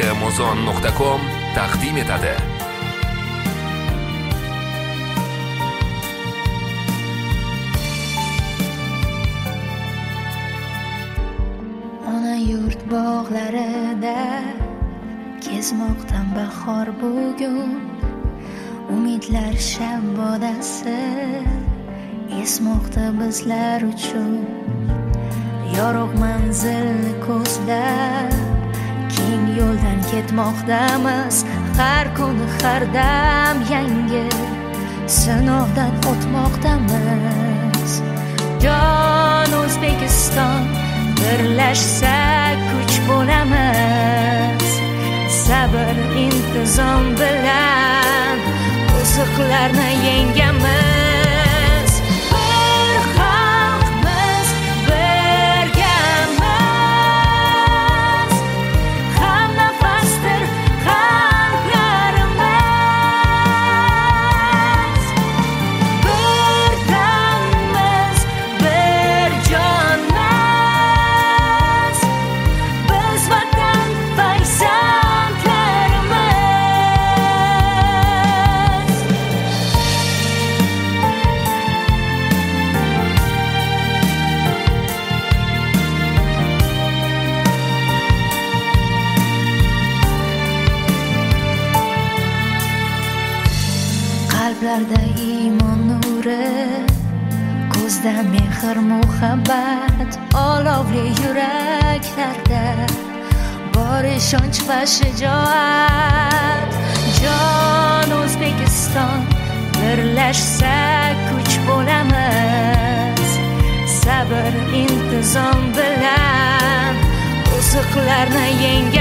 muzon.com taqdim etadi. Ona yurt bog'larida kezmoqdan bahor bugun, umidlar shabodasi esmoqda bizlar uchun. Yorug' manzilni ko'zlab keng yo'ldan ketmoqdamiz. Har kuni har dam yangi sinovdan o'tmoqdamiz. Jon O'zbekiston, birlashsak kuch bo'lamiz. Sabr intizom bilan oziqlarni yengamiz. Qalblarda iymon nuri, ko'zda mehr muhabbat, olovli yuraklarda bor ishonch va shijoat. Jon O'zbekiston, birlashsak kuch bo'lamiz. Sabr intizom bilan oziqlarni yengamiz.